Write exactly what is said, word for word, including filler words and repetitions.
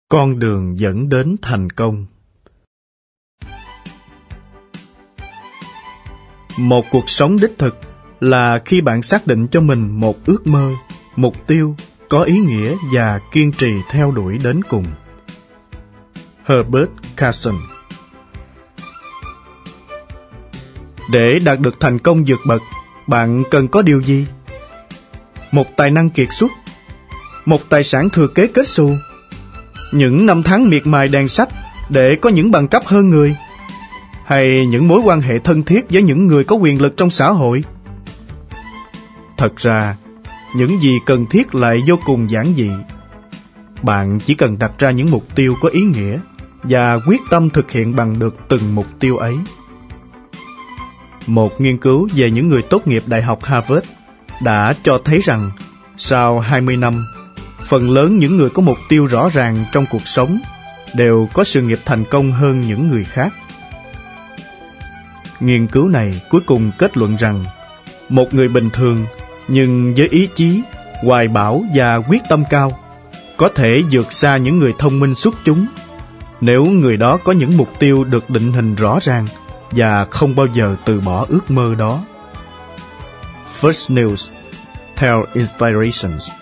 Con đường dẫn đến thành công. Một cuộc sống đích thực là khi bạn xác định cho mình một ước mơ, mục tiêu có ý nghĩa và kiên trì theo đuổi đến cùng. Herbert Carson. Để đạt được thành công vượt bậc, bạn cần có điều gì? Một tài năng kiệt xuất, một tài sản thừa kế kết xù, những năm tháng miệt mài đèn sách để có những bằng cấp hơn người, hay những mối quan hệ thân thiết với những người có quyền lực trong xã hội? Thật ra, những gì cần thiết lại vô cùng giản dị. Bạn chỉ cần đặt ra những mục tiêu có ý nghĩa và quyết tâm thực hiện bằng được từng mục tiêu ấy. Một nghiên cứu về những người tốt nghiệp Đại học Harvard đã cho thấy rằng sau hai mươi năm, phần lớn những người có mục tiêu rõ ràng trong cuộc sống đều có sự nghiệp thành công hơn những người khác. Nghiên cứu này cuối cùng kết luận rằng một người bình thường nhưng với ý chí, hoài bão và quyết tâm cao có thể vượt xa những người thông minh xuất chúng nếu người đó có những mục tiêu được định hình rõ ràng và không bao giờ từ bỏ ước mơ đó. First News, Tell Inspirations.